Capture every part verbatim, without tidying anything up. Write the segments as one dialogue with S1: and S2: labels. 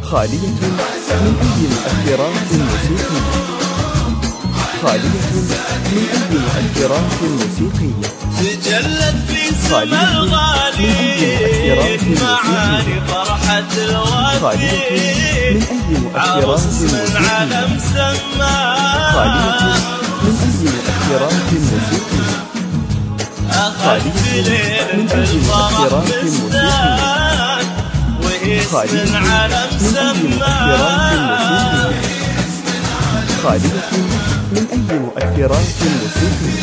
S1: خالية من أي مؤثرات موسيقية. خالية من أي مؤثرات موسيقية.
S2: تجلت في سما الغالي معاني فرحة الوفي.
S1: خالية من أي مؤثرات موسيقية. خالية من أي مؤثرات موسيقية. خالية من أي مؤثرات موسيقية. خالية من أي مؤثرات موسيقية. خالية من أي مؤثرات موسيقية.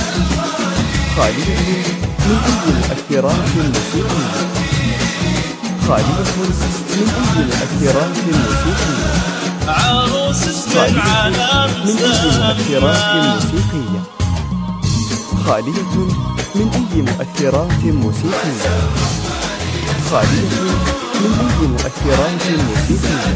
S1: خالية من أي مؤثرات موسيقية. خالية من أي مؤثرات موسيقية.
S2: عروس اسم العالم
S1: من أي مؤثرات موسيقية. خالية من أي مؤثرات موسيقية. خالية من أي مؤثرات موسيقية.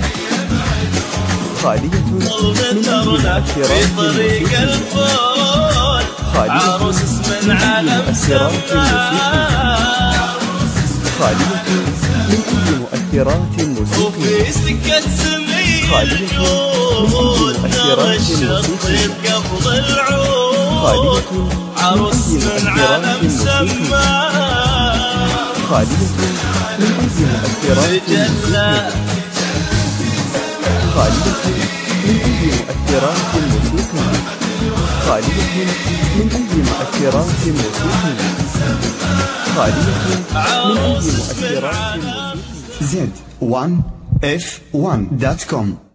S1: خالية من أي مؤثرات موسيقية. خالية من أي مؤثرات موسيقية. خالية من أي مؤثرات موسيقية. خالية من أي مؤثرات موسيقية. خالية من أي مؤثرات موسيقية. خالية من أي مؤثرات موسيقية. خالية من أي مؤثرات موسيقية. خالية من أي مؤثرات موسيقية. خالية من أي مؤثرات موسيقية. زد ون اف ون دوت كوم